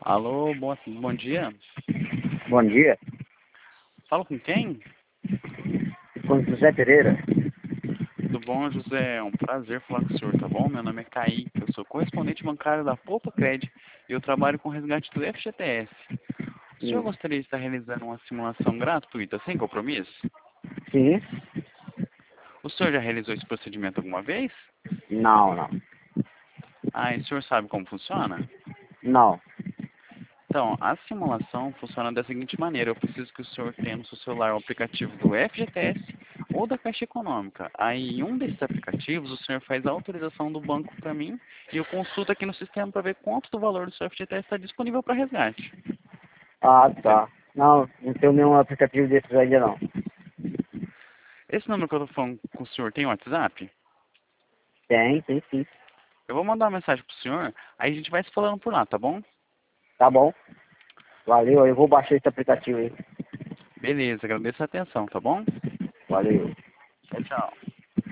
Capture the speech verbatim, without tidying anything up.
Alô, bom, bom dia. Bom dia, Falo com quem? com José Pereira. Tudo bom, José? É um prazer falar com o senhor, tá bom? Meu nome é Kaique, eu sou correspondente bancário da Poupa Cred e eu trabalho com resgate do F G T S. O senhor Hum, gostaria de estar realizando uma simulação gratuita, sem compromisso? Sim? O senhor já realizou esse procedimento alguma vez? Não, não. Ah, e o senhor sabe como funciona? Não. Então, a simulação funciona da seguinte maneira. Eu preciso que o senhor tenha no seu celular o aplicativo do F G T S ou da Caixa Econômica. Aí, em um desses aplicativos, o senhor faz a autorização do banco para mim e eu consulto aqui no sistema para ver quanto do valor do seu F G T S está disponível para resgate. Ah, Você- tá. Não, não tenho nenhum aplicativo desses ainda não. Esse número que eu estou falando com o senhor tem WhatsApp? Tem, tem sim. Eu vou mandar uma mensagem para o senhor, aí a gente vai se falando por lá, tá bom? Tá bom. Valeu, eu vou baixar esse aplicativo aí. Beleza, agradeço a atenção, tá bom? Valeu. Tchau, tchau.